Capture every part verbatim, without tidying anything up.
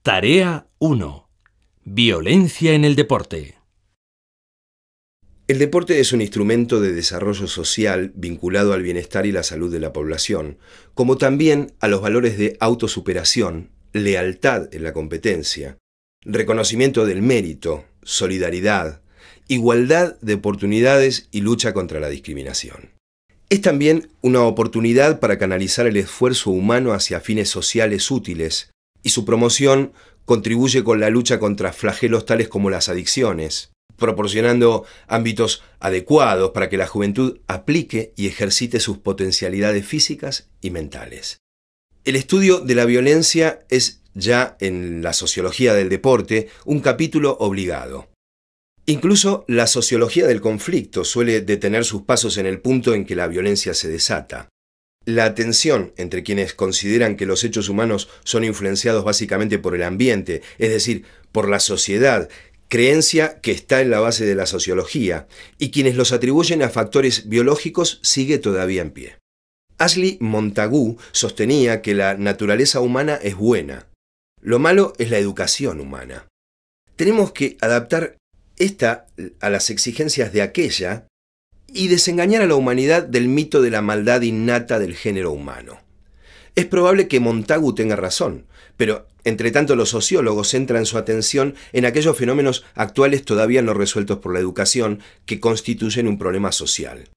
Tarea uno. Violencia en el deporte. El deporte es un instrumento de desarrollo social vinculado al bienestar y la salud de la población, como también a los valores de autosuperación, lealtad en la competencia, reconocimiento del mérito, solidaridad, igualdad de oportunidades y lucha contra la discriminación. Es también una oportunidad para canalizar el esfuerzo humano hacia fines sociales útiles, y su promoción contribuye con la lucha contra flagelos tales como las adicciones, proporcionando ámbitos adecuados para que la juventud aplique y ejercite sus potencialidades físicas y mentales. El estudio de la violencia es ya en la sociología del deporte un capítulo obligado. Incluso la sociología del conflicto suele detener sus pasos en el punto en que la violencia se desata. La tensión entre quienes consideran que los hechos humanos son influenciados básicamente por el ambiente, es decir, por la sociedad, creencia que está en la base de la sociología, y quienes los atribuyen a factores biológicos, sigue todavía en pie. Ashley Montagu sostenía que la naturaleza humana es buena. Lo malo es la educación humana. Tenemos que adaptar esta a las exigencias de aquella y desengañar a la humanidad del mito de la maldad innata del género humano. Es probable que Montagu tenga razón, pero entre tanto los sociólogos centran su atención en aquellos fenómenos actuales todavía no resueltos por la educación que constituyen un problema social.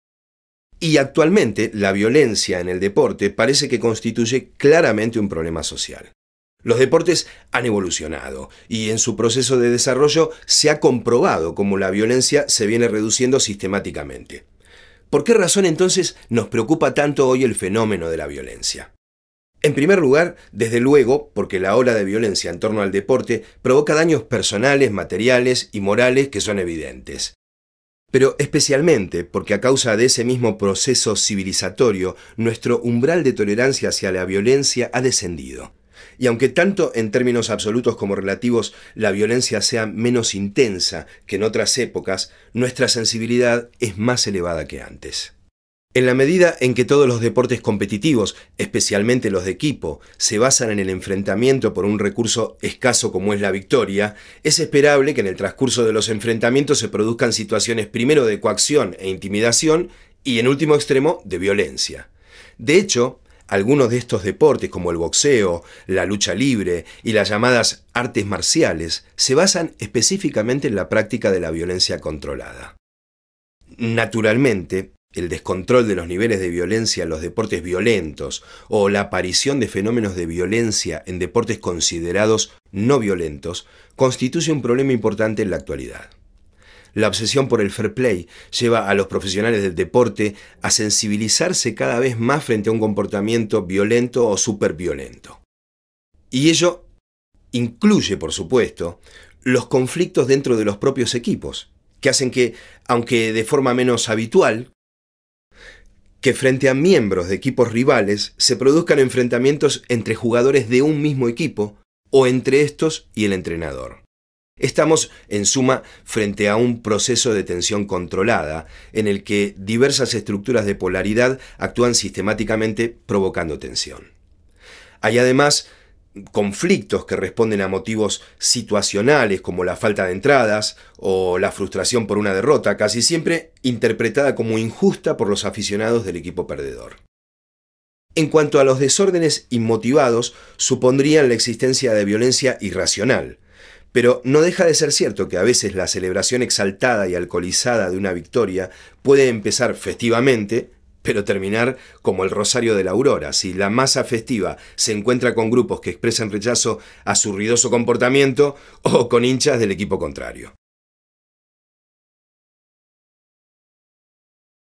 Y actualmente la violencia en el deporte parece que constituye claramente un problema social. Los deportes han evolucionado y en su proceso de desarrollo se ha comprobado cómo la violencia se viene reduciendo sistemáticamente. ¿Por qué razón entonces nos preocupa tanto hoy el fenómeno de la violencia? En primer lugar, desde luego, porque la ola de violencia en torno al deporte provoca daños personales, materiales y morales que son evidentes. Pero especialmente porque a causa de ese mismo proceso civilizatorio, nuestro umbral de tolerancia hacia la violencia ha descendido. Y aunque tanto en términos absolutos como relativos la violencia sea menos intensa que en otras épocas, nuestra sensibilidad es más elevada que antes. En la medida en que todos los deportes competitivos, especialmente los de equipo, se basan en el enfrentamiento por un recurso escaso como es la victoria, es esperable que en el transcurso de los enfrentamientos se produzcan situaciones primero de coacción e intimidación y en último extremo de violencia. De hecho, algunos de estos deportes, como el boxeo, la lucha libre y las llamadas artes marciales, se basan específicamente en la práctica de la violencia controlada. Naturalmente, el descontrol de los niveles de violencia en los deportes violentos o la aparición de fenómenos de violencia en deportes considerados no violentos constituye un problema importante en la actualidad. La obsesión por el fair play lleva a los profesionales del deporte a sensibilizarse cada vez más frente a un comportamiento violento o superviolento. Y ello incluye, por supuesto, los conflictos dentro de los propios equipos, que hacen que, aunque de forma menos habitual, que frente a miembros de equipos rivales se produzcan enfrentamientos entre jugadores de un mismo equipo o entre estos y el entrenador. Estamos, en suma, frente a un proceso de tensión controlada, en el que diversas estructuras de polaridad actúan sistemáticamente provocando tensión. Hay además conflictos que responden a motivos situacionales como la falta de entradas o la frustración por una derrota, casi siempre interpretada como injusta por los aficionados del equipo perdedor. En cuanto a los desórdenes inmotivados, supondrían la existencia de violencia irracional. Pero no deja de ser cierto que a veces la celebración exaltada y alcoholizada de una victoria puede empezar festivamente, pero terminar como el rosario de la aurora, si la masa festiva se encuentra con grupos que expresan rechazo a su ruidoso comportamiento o con hinchas del equipo contrario.